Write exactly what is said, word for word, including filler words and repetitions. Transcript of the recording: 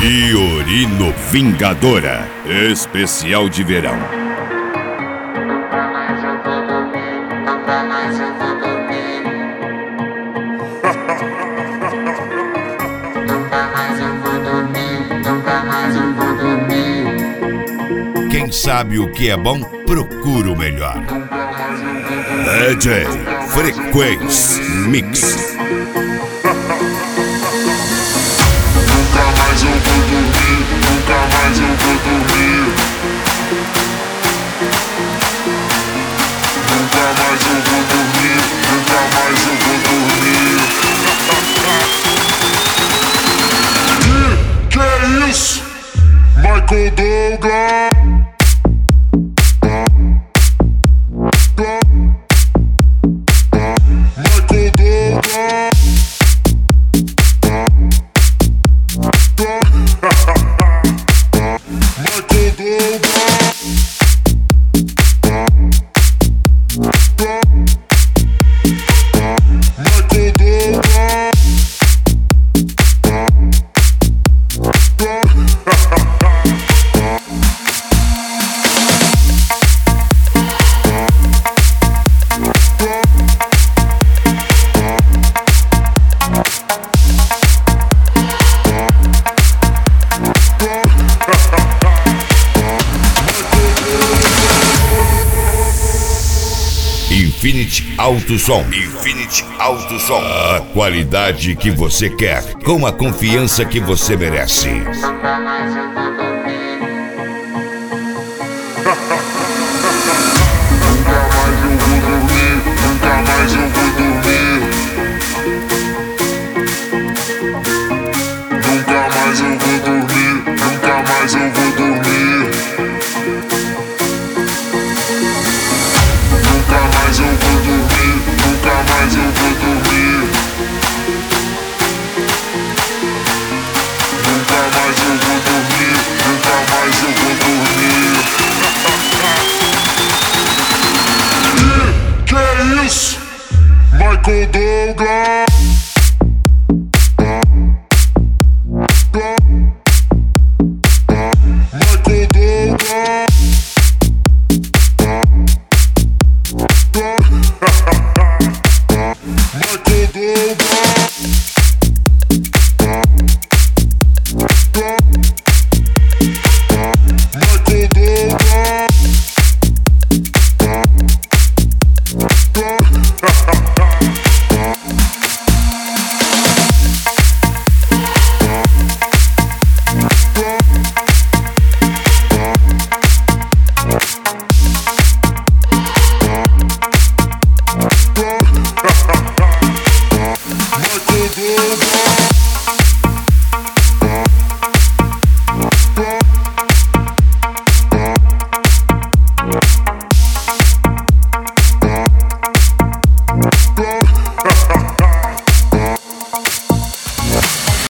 Fiorino Vingadora, especial de verão. Nunca mais eu vou dormir, nunca mais eu vou dormir. Nunca mais eu vou dormir, nunca mais eu vou dormir. Quem sabe o que é bom, procura o melhor. D J Frequência Mix. Nunca mais eu vou dormir, nunca mais eu vou dormir. Nunca mais eu vou dormir, nunca mais eu vou dormir. Que que é isso? Michael Douglas. Infinity Auto Som. Infinity Auto Som. A qualidade que você quer, com a confiança que você merece. Nunca mais eu vou dormir. Nunca mais eu vou dormir, nunca mais eu vou dormir. Nunca mais eu vou dormir, nunca mais eu vou dormir. Nunca mais eu vou dormir, nunca mais eu vou dormir. Nunca mais eu vou dormir, nunca mais eu vou dormir. Que que é isso? Michael Douglas.